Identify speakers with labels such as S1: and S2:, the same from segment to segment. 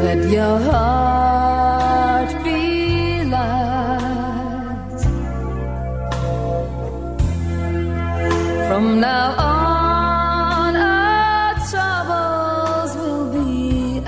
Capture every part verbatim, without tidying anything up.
S1: Let your heart be light. From now on our troubles will be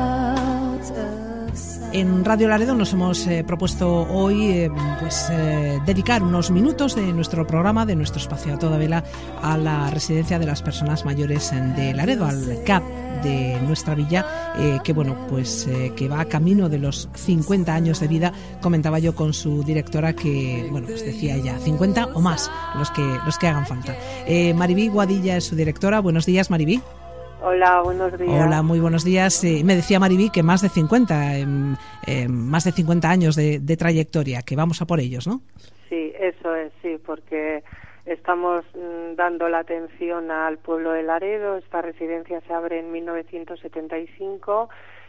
S1: out of sight.
S2: En Radio Laredo nos hemos eh, propuesto hoy eh, pues eh, dedicar unos minutos de nuestro programa, de nuestro espacio a toda vela, a la residencia de las personas mayores de Laredo, al C A P de nuestra villa, eh, que bueno, pues eh, que va a camino de los cincuenta años de vida. Comentaba yo con su directora que, bueno, pues decía ella, cincuenta o más los que los que hagan falta. Eh, Maribí Guadilla es su directora. Buenos días, Maribí.
S3: Hola, buenos días.
S2: Hola, muy buenos días. Eh, me decía Maribí que más de cincuenta, eh, eh, más de cincuenta años de, de trayectoria, que vamos a por ellos, ¿no?
S3: Sí, eso es, sí, porque estamos mm, dando la atención al pueblo de Laredo. Esta residencia se abre en mil novecientos setenta y cinco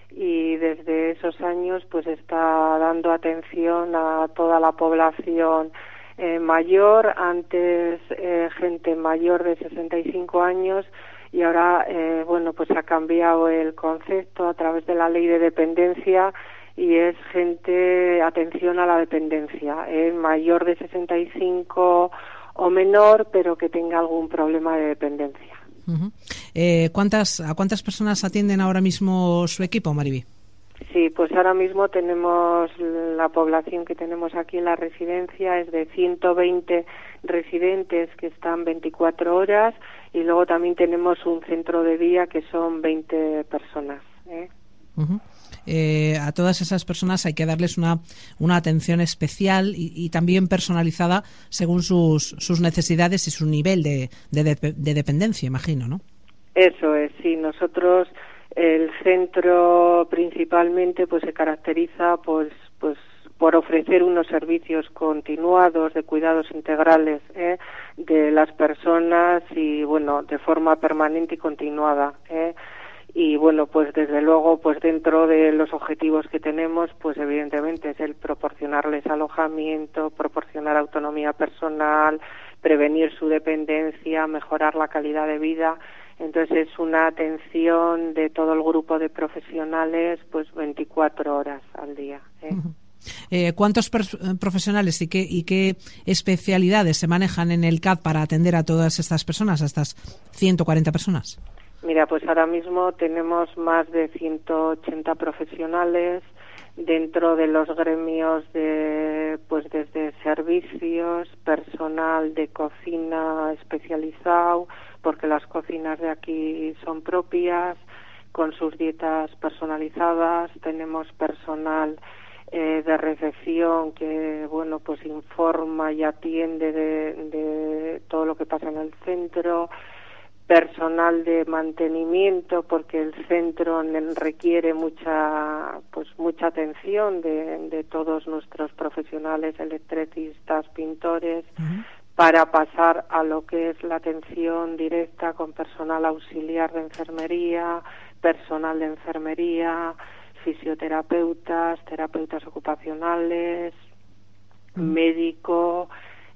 S3: y desde esos años pues está dando atención a toda la población eh, mayor, antes eh, gente mayor de sesenta y cinco años, y ahora eh, bueno, pues ha cambiado el concepto a través de la ley de dependencia y es gente, atención a la dependencia, eh, mayor de sesenta y cinco o menor, pero que tenga algún problema de dependencia.
S2: Uh-huh. Eh, ¿cuántas, ¿A cuántas personas atienden ahora mismo su equipo, Maribí?
S3: Sí, pues ahora mismo tenemos, la población que tenemos aquí en la residencia es de ciento veinte residentes que están veinticuatro horas, y luego también tenemos un centro de día que son veinte personas. ¿eh?
S2: Uh-huh. Eh, a todas esas personas hay que darles una, una atención especial y, y también personalizada según sus, sus necesidades y su nivel de, de, de, de dependencia, imagino, ¿no?
S3: Eso es, sí. Nosotros, el centro principalmente pues se caracteriza pues pues por ofrecer unos servicios continuados de cuidados integrales ¿eh? de las personas y bueno, de forma permanente y continuada. ¿eh? Y bueno, pues desde luego, pues dentro de los objetivos que tenemos, pues evidentemente es el proporcionarles alojamiento, proporcionar autonomía personal, prevenir su dependencia, mejorar la calidad de vida. Entonces es una atención de todo el grupo de profesionales, pues veinticuatro horas al día. ¿eh?
S2: Uh-huh. Eh, ¿Cuántos per- profesionales y qué, y qué especialidades se manejan en el C A D para atender a todas estas personas, a estas ciento cuarenta personas?
S3: Mira, pues ahora mismo tenemos más de ciento ochenta profesionales dentro de los gremios de, pues desde servicios, personal de cocina especializado, porque las cocinas de aquí son propias, con sus dietas personalizadas. Tenemos personal eh, de recepción que, bueno, pues informa y atiende de, de todo lo que pasa en el centro. Personal de mantenimiento, porque el centro requiere mucha pues mucha atención de, de todos nuestros profesionales, electricistas, pintores, uh-huh. para pasar a lo que es la atención directa con personal auxiliar de enfermería, personal de enfermería, fisioterapeutas, terapeutas ocupacionales, uh-huh. médico.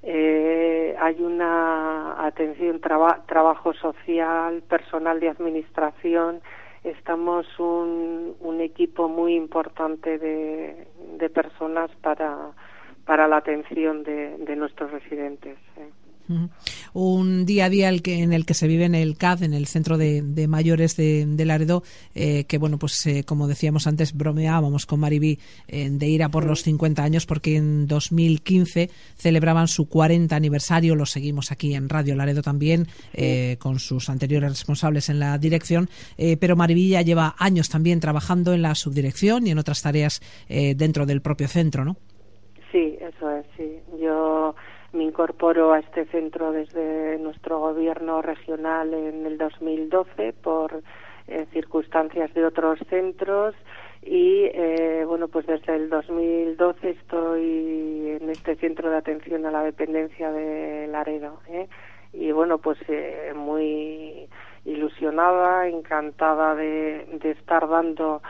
S3: Eh, hay una atención, traba, trabajo social, personal de administración. Estamos un, un equipo muy importante de, de personas para, para la atención de, de nuestros residentes. ¿eh?
S2: Uh-huh. Un día a día el que, en el que se vive en el C A D, en el Centro de, de Mayores de, de Laredo, eh, que bueno, pues eh, como decíamos antes, bromeábamos con Maribí eh, de ir a por los cincuenta años, porque en dos mil quince celebraban su cuarenta aniversario. Lo seguimos aquí en Radio Laredo también, eh, con sus anteriores responsables en la dirección, eh, pero Maribí ya lleva años también trabajando en la subdirección y en otras tareas eh, dentro del propio centro, ¿no?
S3: Sí, eso es, sí. Yo me incorporo a este centro desde nuestro gobierno regional en el dos mil doce por eh, circunstancias de otros centros y eh, bueno, pues desde el dos mil doce estoy en este centro de atención a la dependencia de Laredo, ¿eh? Y bueno, pues eh, muy ilusionada, encantada de, de estar dando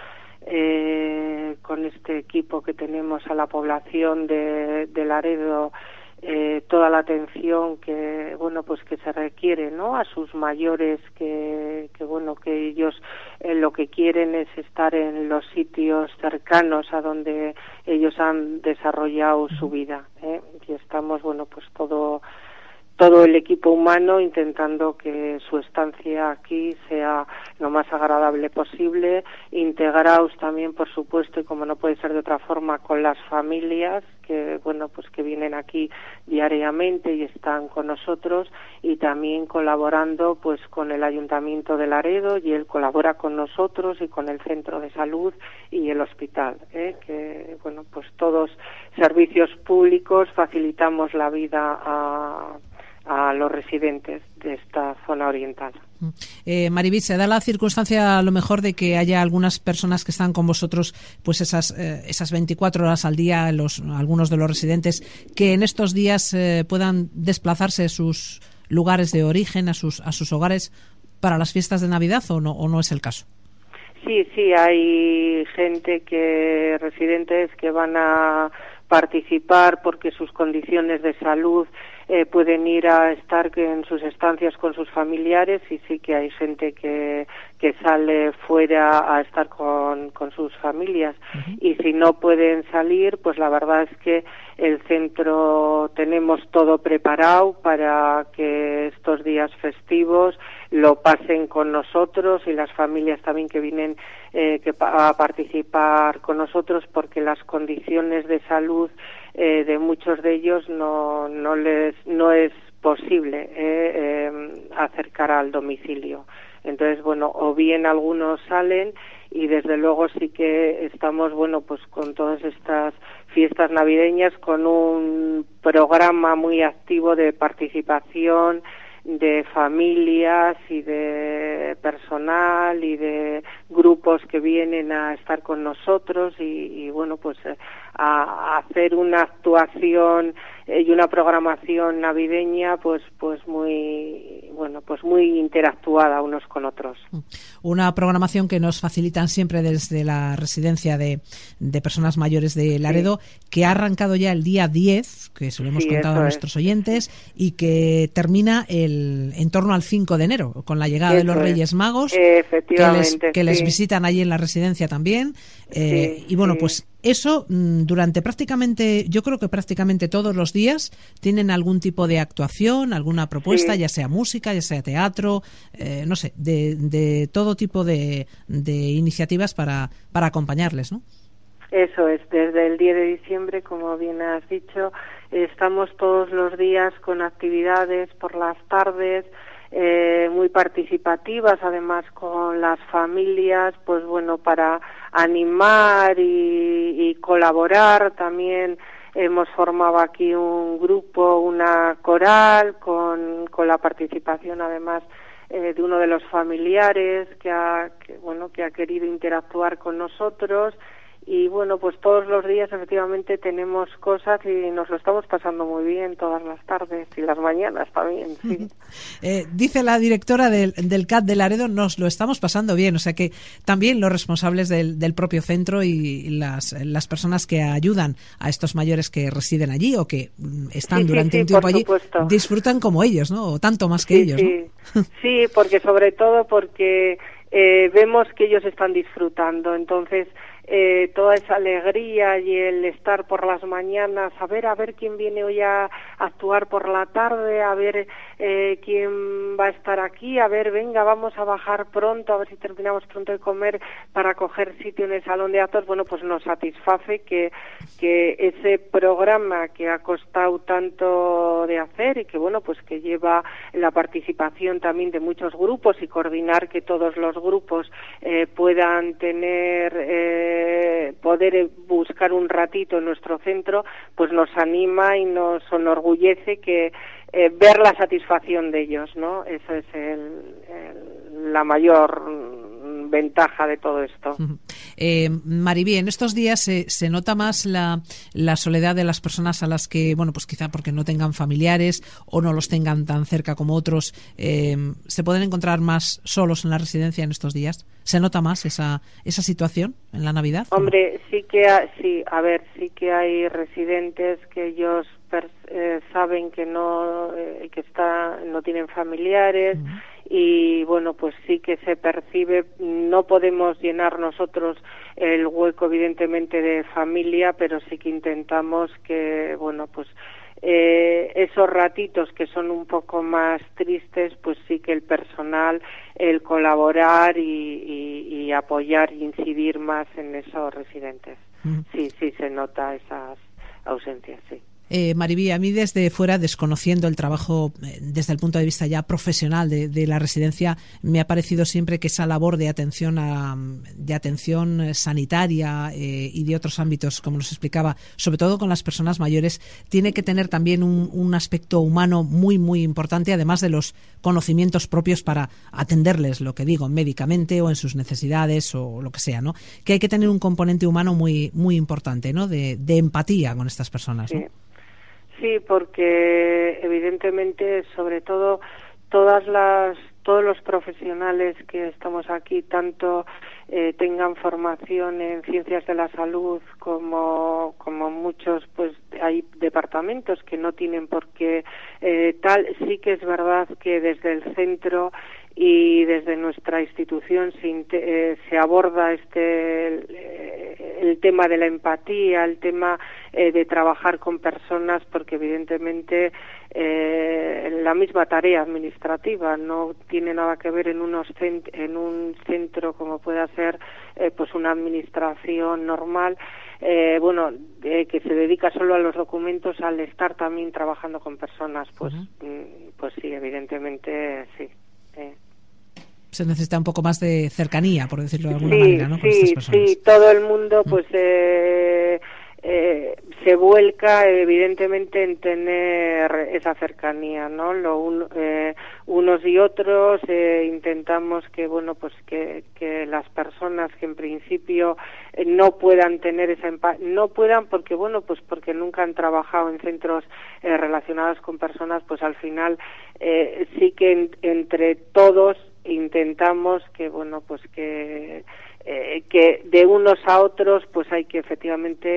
S3: eh, con este equipo que tenemos a la población de, de Laredo eh, toda la atención que bueno pues que se requiere, ¿no?, a sus mayores, que, que bueno que ellos eh, lo que quieren es estar en los sitios cercanos a donde ellos han desarrollado su vida, ¿eh? Y estamos bueno pues todo todo el equipo humano intentando que su estancia aquí sea lo más agradable posible, integrados también, por supuesto, y como no puede ser de otra forma, con las familias que bueno pues que vienen aquí diariamente y están con nosotros, y también colaborando pues con el Ayuntamiento de Laredo, y él colabora con nosotros y con el Centro de Salud y el hospital, ¿eh? Que bueno pues todos servicios públicos facilitamos la vida a a los residentes de esta zona oriental.
S2: Eh, Mariví, se da la circunstancia a lo mejor de que haya algunas personas que están con vosotros pues esas eh, esas veinticuatro horas al día, los algunos de los residentes, que en estos días eh, puedan desplazarse a sus lugares de origen, a sus a sus hogares para las fiestas de Navidad, o no o no es el caso.
S3: Sí, sí, hay gente que residentes que van a participar porque sus condiciones de salud eh, pueden ir a estar en sus estancias con sus familiares, y sí que hay gente que, que sale fuera a estar con, con sus familias. Uh-huh. Y si no pueden salir, pues la verdad es que el centro tenemos todo preparado para que estos días festivos lo pasen con nosotros, y las familias también que vienen eh, que pa- a participar con nosotros, porque las condiciones de salud eh, de muchos de ellos no no les no es posible eh, eh, acercar al domicilio. Entonces, bueno, o bien algunos salen, y desde luego sí que estamos, bueno, pues con todas estas fiestas navideñas con un programa muy activo de participación de familias y de personal y de grupos que vienen a estar con nosotros, y, y bueno, pues a, a hacer una actuación y una programación navideña pues pues muy bueno pues muy interactuada unos con otros.
S2: Una programación que nos facilitan siempre desde la residencia de, de personas mayores de Laredo, sí, que ha arrancado ya el día diez, que se lo hemos sí, contado a nuestros es. oyentes, y que termina el en torno al cinco de enero, con la llegada eso de los Reyes Magos, que les, que sí. les visitan allí en la residencia también. Eh, sí, y bueno, sí. pues eso durante prácticamente, yo creo que prácticamente todos los días tienen algún tipo de actuación, alguna propuesta, sí. ya sea música, ya sea teatro, eh, no sé, de, de todo tipo de, de iniciativas para, para acompañarles, ¿no?
S3: Eso es, desde el diez de diciembre, como bien has dicho, estamos todos los días con actividades por las tardes, eh, muy participativas, además con las familias, pues bueno, para animar y, y colaborar. También hemos formado aquí un grupo, una coral, con, con la participación además eh, de uno de los familiares que ha, que, bueno, que ha querido interactuar con nosotros. Y bueno, pues todos los días efectivamente tenemos cosas y nos lo estamos pasando muy bien todas las tardes y las mañanas también, sí.
S2: eh, dice la directora del, del C A D de Laredo, nos lo estamos pasando bien, o sea que también los responsables del, del propio centro y las, las personas que ayudan a estos mayores que residen allí o que están sí, durante sí, sí, un tiempo allí, supuesto. disfrutan como ellos, ¿no? O tanto más que
S3: sí,
S2: ellos,
S3: sí.
S2: ¿no?
S3: Sí, porque sobre todo porque eh, vemos que ellos están disfrutando, entonces Eh, toda esa alegría y el estar por las mañanas, a ver a ver quién viene hoy a actuar por la tarde, a ver eh, quién va a estar aquí, a ver, venga, vamos a bajar pronto, a ver si terminamos pronto de comer para coger sitio en el salón de actos. Bueno, pues nos satisface que, que ese programa que ha costado tanto de hacer y que, bueno, pues que lleva la participación también de muchos grupos y coordinar que todos los grupos eh, puedan tener eh, poder buscar un ratito en nuestro centro, pues nos anima y nos enorgullece que eh, ver la satisfacción de ellos, ¿no? Eso es el, el, la mayor ventaja de todo esto.
S2: Eh, Mariví, en estos días se, se nota más la, la soledad de las personas a las que, bueno, pues quizá porque no tengan familiares o no los tengan tan cerca como otros, eh, ¿se pueden encontrar más solos en la residencia en estos días? ¿Se nota más esa esa situación en la Navidad?
S3: Hombre, sí que ha, sí, a ver, sí que hay residentes que ellos eh, saben que no eh, que está no tienen familiares. Uh-huh. Y bueno, pues sí que se percibe, no podemos llenar nosotros el hueco evidentemente de familia, pero sí que intentamos que, bueno, pues eh, esos ratitos que son un poco más tristes, pues sí que el personal, el colaborar y, y, y apoyar y incidir más en esos residentes. Mm. Sí, sí se nota esas ausencias, sí.
S2: Eh, Mariví, a mí desde fuera, desconociendo el trabajo eh, desde el punto de vista ya profesional de, de la residencia, me ha parecido siempre que esa labor de atención a, de atención sanitaria eh, y de otros ámbitos, como nos explicaba, sobre todo con las personas mayores, tiene que tener también un, un aspecto humano muy, muy importante, además de los conocimientos propios para atenderles, lo que digo, médicamente o en sus necesidades o lo que sea, ¿no? Que hay que tener un componente humano muy, muy importante, ¿no? De, de empatía con estas personas, ¿no?
S3: Sí. Sí, porque evidentemente, sobre todo, todas las todos los profesionales que estamos aquí, tanto eh, tengan formación en ciencias de la salud como como muchos, pues hay departamentos que no tienen por qué eh, tal. Sí que es verdad que desde el centro y desde nuestra institución se, eh, se aborda este el, el tema de la empatía, el tema eh, de trabajar con personas, porque evidentemente eh, la misma tarea administrativa no tiene nada que ver en unos cent- en un centro como pueda ser eh, pues una administración normal. Eh, bueno, eh, que se dedica solo a los documentos, al estar también trabajando con personas, pues, uh-huh. mm, pues sí, evidentemente sí. Eh.
S2: Se necesita un poco más de cercanía, por decirlo de alguna
S3: sí,
S2: manera, ¿no? Con
S3: sí,
S2: estas personas.
S3: Sí, todo el mundo, pues, eh, eh, se vuelca, evidentemente, en tener esa cercanía, ¿no? Lo un, eh, unos y otros eh, intentamos que, bueno, pues que, que las personas que en principio eh, no puedan tener esa empatía, no puedan porque, bueno, pues porque nunca han trabajado en centros eh, relacionados con personas, pues al final eh, sí que en, entre todos intentamos que, bueno, pues que eh, que de unos a otros pues hay que efectivamente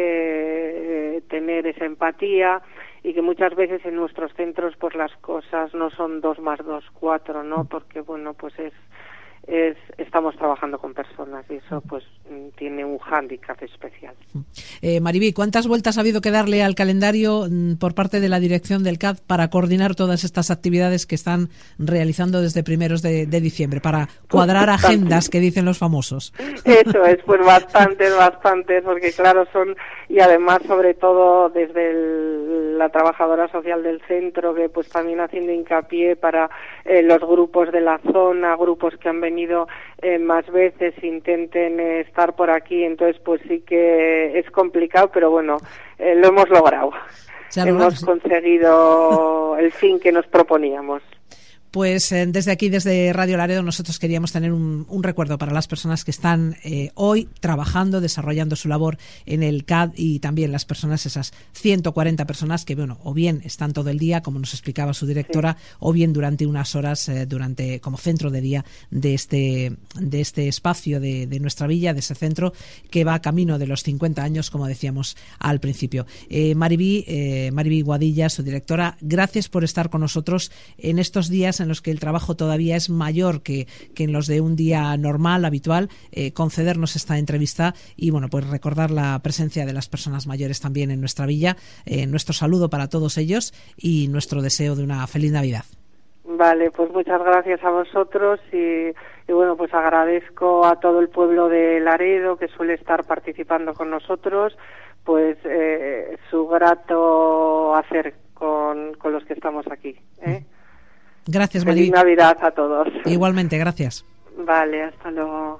S3: eh, tener esa empatía, y que muchas veces en nuestros centros pues las cosas no son dos más dos, cuatro, ¿no? Porque, bueno, pues es Es, estamos trabajando con personas y eso pues tiene un hándicap especial.
S2: Eh, Mariví, ¿cuántas vueltas ha habido que darle al calendario por parte de la dirección del C A D para coordinar todas estas actividades que están realizando desde primeros de, de diciembre, para cuadrar pues agendas, que dicen los famosos?
S3: Eso es, pues bastantes, bastantes, porque claro, son, y además sobre todo desde el, la trabajadora social del centro, que pues también haciendo hincapié para eh, los grupos de la zona, grupos que han venido venido eh, más veces, intenten eh, estar por aquí, entonces pues sí que es complicado, pero bueno, eh, lo hemos logrado. Hemos conseguido el fin que nos proponíamos.
S2: Pues eh, desde aquí, desde Radio Laredo, nosotros queríamos tener un, un recuerdo para las personas que están eh, hoy trabajando, desarrollando su labor en el C A D, y también las personas, esas ciento cuarenta personas que, bueno, o bien están todo el día, como nos explicaba su directora, sí, o bien durante unas horas, eh, durante como centro de día de este de este espacio de, de nuestra villa, de ese centro que va camino de los cincuenta años, como decíamos al principio. Eh, Mariví, eh, Mariví Guadilla, su directora, gracias por estar con nosotros en estos días en los que el trabajo todavía es mayor que, que en los de un día normal, habitual, eh, concedernos esta entrevista y, bueno, pues recordar la presencia de las personas mayores también en nuestra villa. Eh, nuestro saludo para todos ellos y nuestro deseo de una feliz Navidad.
S3: Vale, pues muchas gracias a vosotros y, y bueno, pues agradezco a todo el pueblo de Laredo que suele estar participando con nosotros, pues eh, su grato hacer con, con los que estamos aquí, ¿eh?
S2: Gracias, Mariví.
S3: Feliz Navidad a todos.
S2: Igualmente, gracias.
S3: Vale, hasta luego.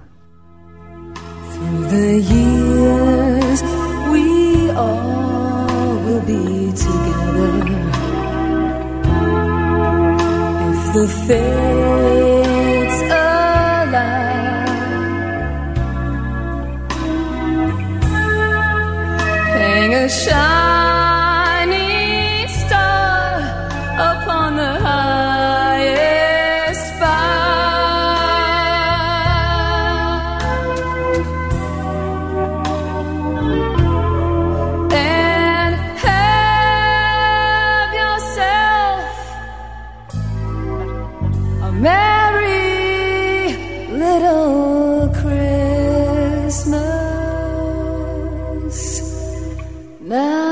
S1: Through the years we all will be together. If the fates allow, hang a shining star upon the high and Love